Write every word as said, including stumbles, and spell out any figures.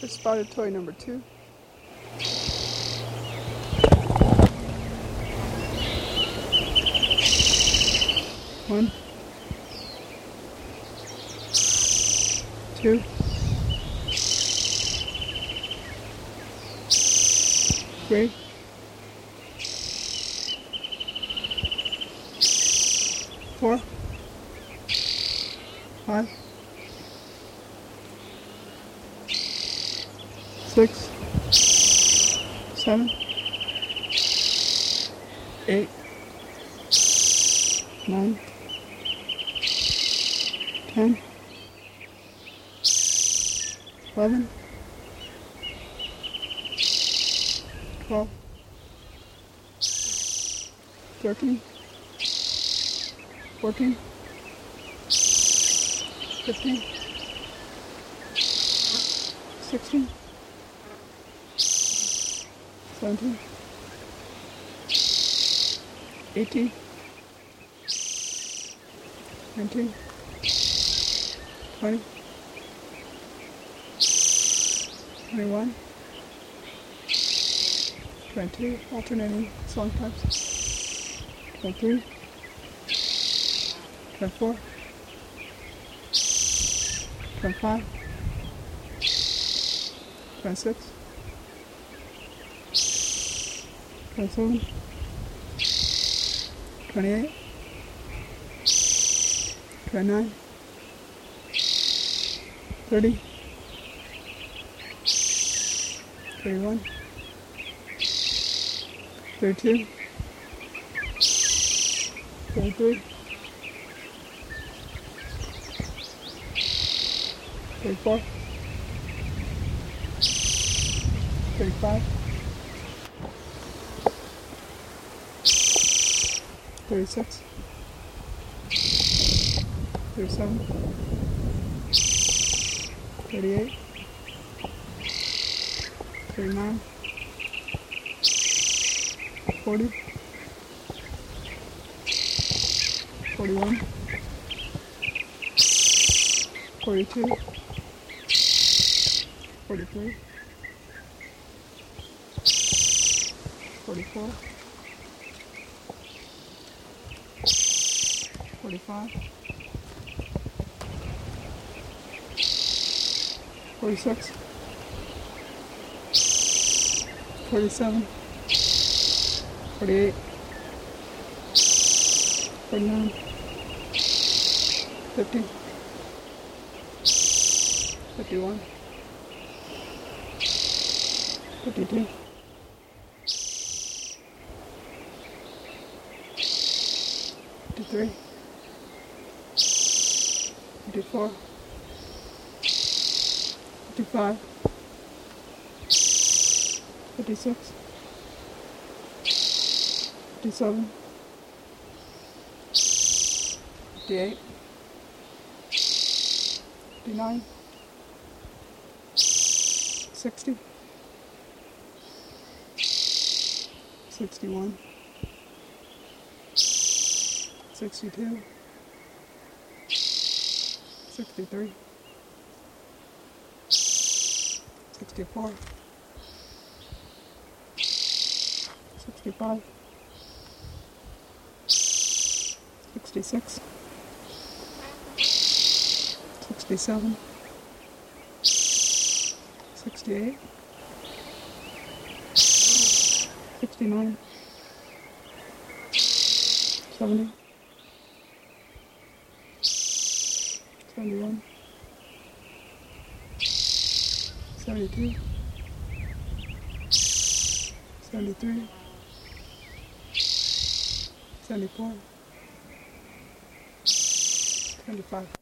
for spotted toy number two. One, two, three, four, five, six, seven, eight, nine, ten, eleven, twelve, thirteen, fourteen, fifteen, sixteen, seventeen, eighteen, nineteen, twenty, twenty-one, twenty-two, alternating song types, twenty-three, twenty-four, twenty-five, twenty-six, twenty-seven, twenty-eight, twenty-nine, thirty, thirty-one, thirty-two, thirty-three, thirty-four, thirty-five, thirty-six, thirty-seven, thirty-eight, thirty-nine, forty, forty-one, forty-two, forty-three, forty-four, forty-five, forty-six, forty-seven, forty-eight, forty-nine, fifty, fifty-one, fifty-two, fifty-three, fifty-four, fifty-five, fifty-six, fifty-seven, fifty-eight, fifty-nine, sixty, sixty-one, sixty-two, sixty-three, sixty-four, sixty-five, sixty-six, sixty-seven, sixty-eight, sixty-nine, seventy, seventy-one, seventy-two, seventy-three, seventy-four, seventy-five.